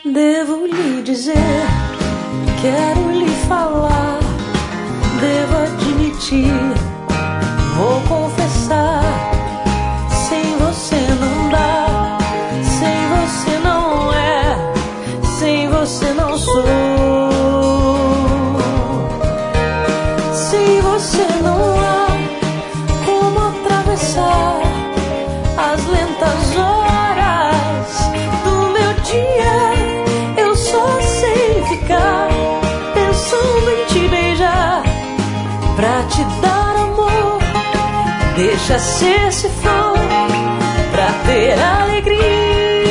Devo lhe dizer, quero lhe falar, devo admitir, vou confessar. Sem você não dá, sem você não é, sem você não sou. Sem você não há como atravessar as lentas horas do meu dia. Eu só sei ficar pensando em te beijar, pra te dar amor. Deixa ser se for pra ter alegria.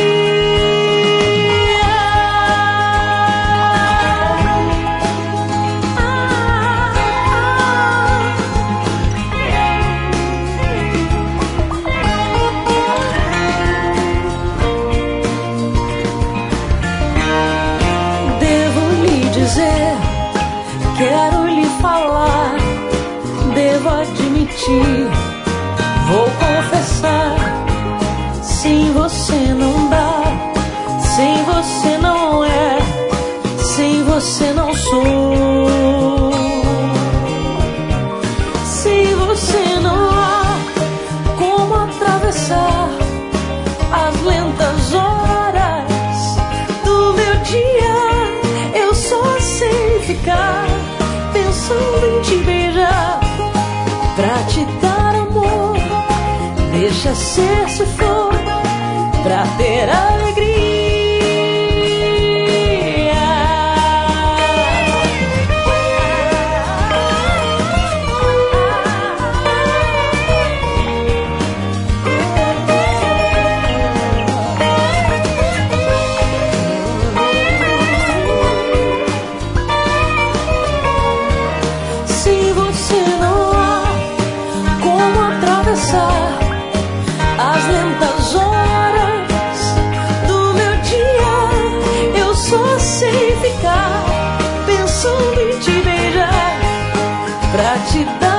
Quero lhe falar, devo admitir, vou confessar. Sem você não dá, sem você não é, sem você não sou. Sem você não há como atravessar as lentas horas do meu dia. Eu só sei ficar pensando em te beijar, pra te dar amor. Deixa ser se for pra ter alegria. As lentas horas do meu dia, eu só sei ficar pensando em te beijar, pra te dar